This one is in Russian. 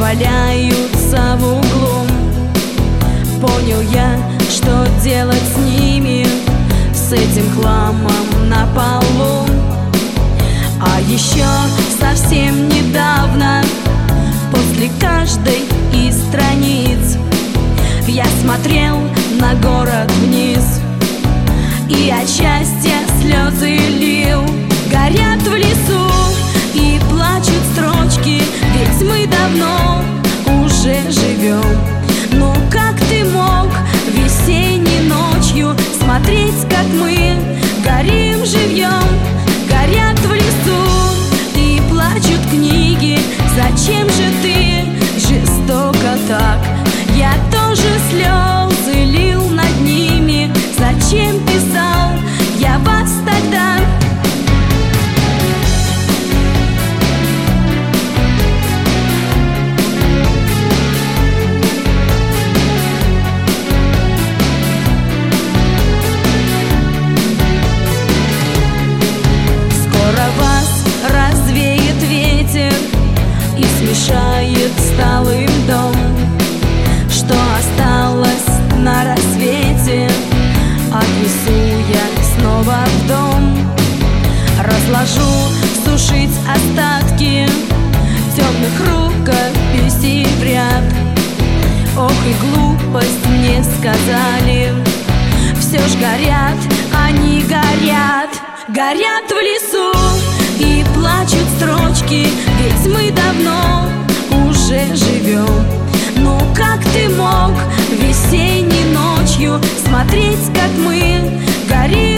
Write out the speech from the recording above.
валяются в углу. Понял я, что делать с ними, с этим хламом на полу. А еще совсем недавно, после каждой из страниц, я смотрел на город вниз и от счастья слезы лил. Горят в лесу и плачут строчки, ведь мы давно уже живем. Ну как ты мог весенней ночью смотреть, как мы горим живьем? Горят в лесу и плачут книги, зачем же ты жестоко так? Я тоже слезы лил над ними, зачем писал я вас тогда? И смешает сталым дом, что осталось на рассвете. Отнесу я снова в дом, разложу сушить остатки темных рукописей в ряд. Ох и глупость мне сказали, все ж горят, они горят. Горят в лесу и плачут строчки, ведь мы давно уже живем. Ну как ты мог весенней ночью смотреть, как мы горим?